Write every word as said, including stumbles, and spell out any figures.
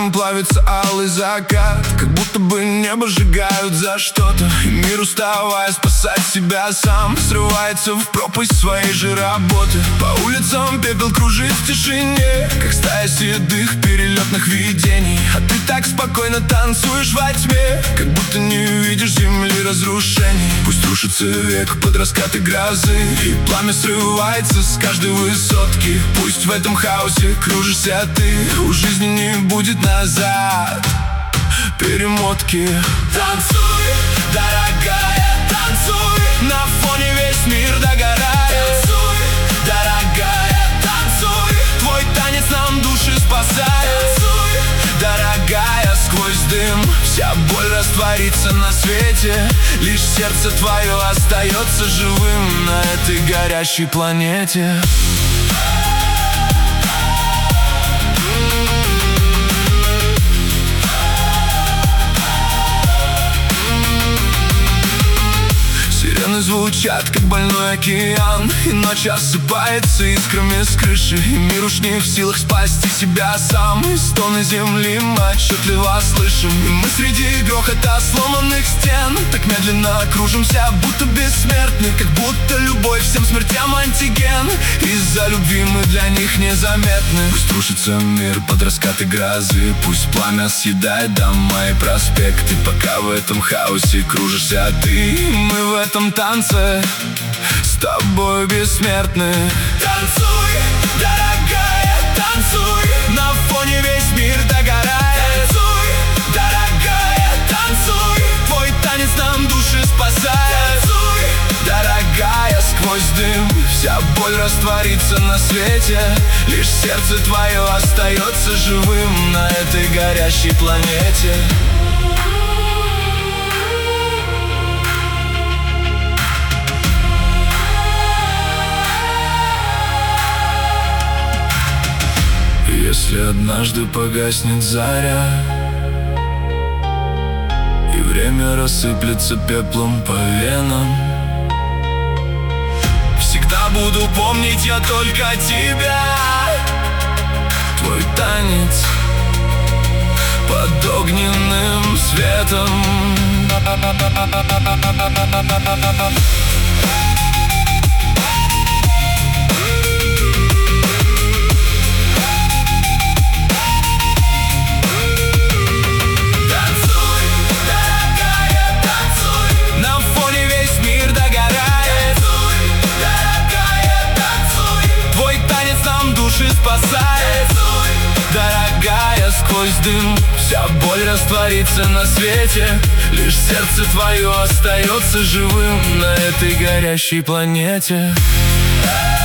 рядом плавится алый закат, как будто бы небо сжигают за что-то. И мир, уставая спасать себя сам, срывается в пропасть своей же работы. По улицам пепел кружит в тишине, как стая седых перелетных видений. А ты так спокойно танцуешь во тьме, как будто не видишь земли разрушений. Пусть рушится век под раскаты грозы, и пламя срывается с каждой высотки. Пусть в этом хаосе кружишься ты, у жизни не будет назад перемотки. Танцуй, дорогая, танцуй, на фоне весь мир догорает. Танцуй, дорогая, танцуй, твой танец нам души спасает. Танцуй, дорогая, сквозь дым вся боль растворится на свете, лишь сердце твое остается живым на этой горящей планете. Сирены звучат, как больной океан, и ночь осыпается искрами с крыши. И мир уж не в силах спасти себя сам, и стоны земли мы отчетливо слышим. И мы среди грохота сломанных стен так медленно кружимся, будто бессмертны, как будто любовь всем смертям антиген. Из-за любви мы для них незаметны. Пусть рушится мир под раскаты грозы, пусть пламя съедает дома и проспекты, пока в этом хаосе кружишься ты. Мы в этом танце с тобой бессмертны. Танцуй, дорогая, танцуй, на фоне весь мир догорает. Танцуй, дорогая, танцуй, твой танец нам души спасает. Танцуй, дорогая, сквозь дым вся боль растворится на свете, лишь сердце твое остается живым на этой горящей планете. Если однажды погаснет заря, и время рассыплется пеплом по венам, всегда буду помнить я только тебя, твой танец под огненным светом. Спасает, дорогая, сквозь дым вся боль растворится на свете, лишь сердце твое остается живым на этой горящей планете.